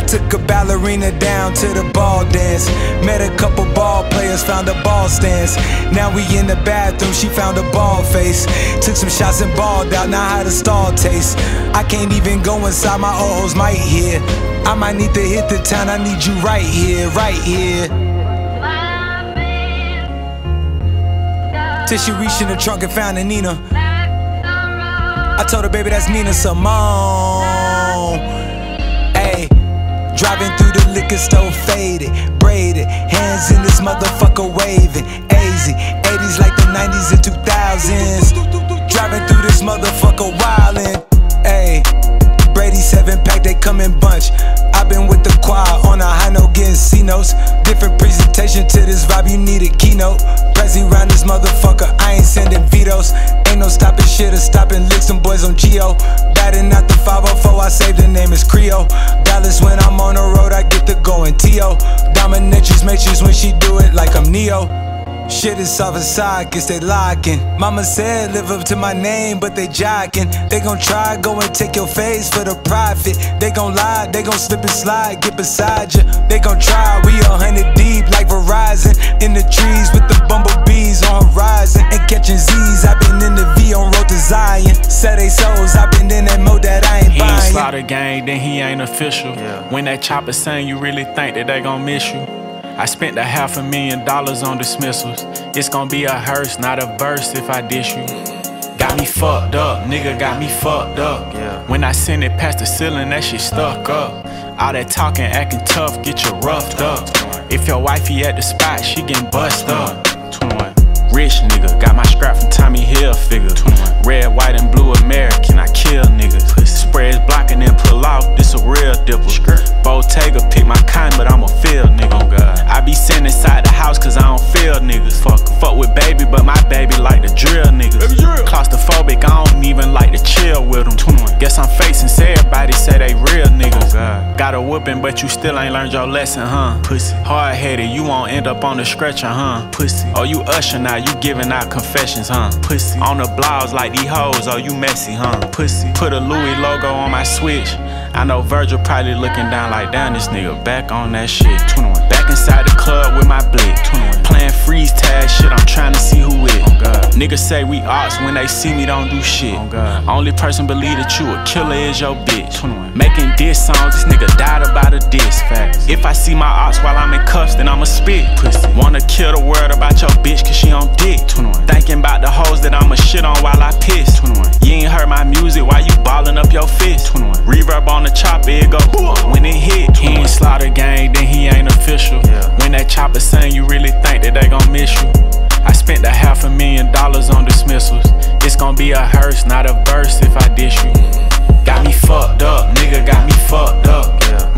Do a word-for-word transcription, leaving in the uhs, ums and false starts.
Took a ballerina down to the ball dance. Met a couple ball players, found a ball stance. Now we in the bathroom, she found a ball face. Took some shots and balled out, now how the stall taste. I can't even go inside, my oh-ohs might hear. I might need to hit the town, I need you right here, right here. Till she reached in the trunk and found a Nina. I told her, baby, that's Nina Simone. Ayy, driving through the liquor store, faded, braided, hands in this motherfucker waving. A Z, eighties like the nineties and two thousands. Driving through this motherfucker wildin'. Ayy, Brady seven pack, they come in bunch. I been with the choir on a high note, getting C notes. Different presentation to this vibe, you need a keynote. Prezi round this motherfucker, I ain't sending vetoes. Ain't no stopping shit or stopping licks, them boys on Geo. Batting out the five oh four, I saved the name is Creole. Dallas when I'm on the road, I get to going T O. Dominatrix matrix when she do it like I'm Neo. Shit is soft inside, guess they locking. Mama said live up to my name, but they jocking. They gon' try, go and take your face for the profit. They gon' lie, they gon' slip and slide, get beside you. They gon' try, we a hundred deep like Verizon. In the trees with the bumblebees on horizon. And catching Z's, I been in the V on road to Zion. Set they souls, I been in that mode that I ain't he buying. He ain't slaughter gang, then he ain't official. Yeah. When that chopper sing, you really think that they gon' miss you? I spent a half a million dollars on dismissals. It's gonna be a hearse, not a verse if I dish you. Got me fucked up, nigga got me fucked up. Yeah. When I send it past the ceiling, that shit stuck up. All that talking, acting tough, get you roughed up. If your wifey at the spot, she getting bust up. twenty-one. Rich nigga, got my scrap from Tommy Hilfiger. twenty-one. Red, white, and blue American, I kill niggas. Spreads blocking and pull off, this a real dipper. Bottega pick my kind, but I'm a field nigga. Oh God. I be sitting inside the house cause I don't feel niggas. Fuck, fuck with baby, but my baby like to drill niggas. Claustrophobic, I don't even like to chill with them. twenty-one. Guess I'm facing, so everybody say they real niggas. Oh God. Got a whooping, but you still ain't learned your lesson, huh? Pussy. Hard headed, you won't end up on the stretcher, huh? Pussy. Oh, you usher now, you giving out confessions, huh? Pussy. On the blogs like these hoes, oh, you messy, huh? Pussy. Put a Louis logo on my switch. I know Virgil probably looking down like, damn, this nigga back on that shit. twenty-one. Back inside the club with my blick. twenty-one. Playing freeze tag shit, I'm trying to see who it. Oh God. Niggas say we ops when they see me don't do shit. Oh God. Only person believe that you a killer is your bitch. twenty-one. Making diss songs, this nigga died about a diss. Facts. If I see my ops while I'm in cuffs, then I'ma spit. Pussy. Wanna kill the world about your bitch cause she on dick. twenty-one. Thinking about the hoes that I'ma shit on while I piss. twenty-one. You ain't heard my music while you ballin' up your fist. twenty-one. Reverb on the chopper, it go when it hit. He ain't slaughter gang, then he ain't official. Yeah. When that chopper sing, you really think that they gon' miss you. I spent a half a million dollars on dismissals. It's gon' be a hearse, not a verse if I dish you. Got me fucked up, nigga got me fucked up. Yeah.